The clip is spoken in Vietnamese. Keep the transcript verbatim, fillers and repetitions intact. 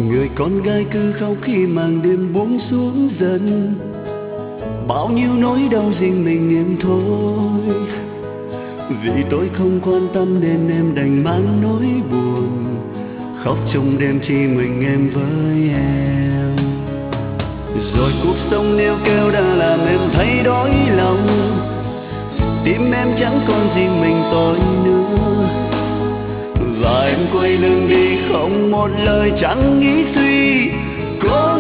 Người con gái cứ khóc khi màn đêm buông xuống dần, bao nhiêu nỗi đau riêng mình niềm thôi. Vì tôi không quan tâm nên em đành mang nỗi buồn, khóc trong đêm chỉ mình em với em. Rồi cuộc sống nêu kêu đã làm em thấy đói lòng, tim em chẳng còn riêng mình tôi nữa. Và em quay lưng đi không một lời chẳng nghĩ suy. Có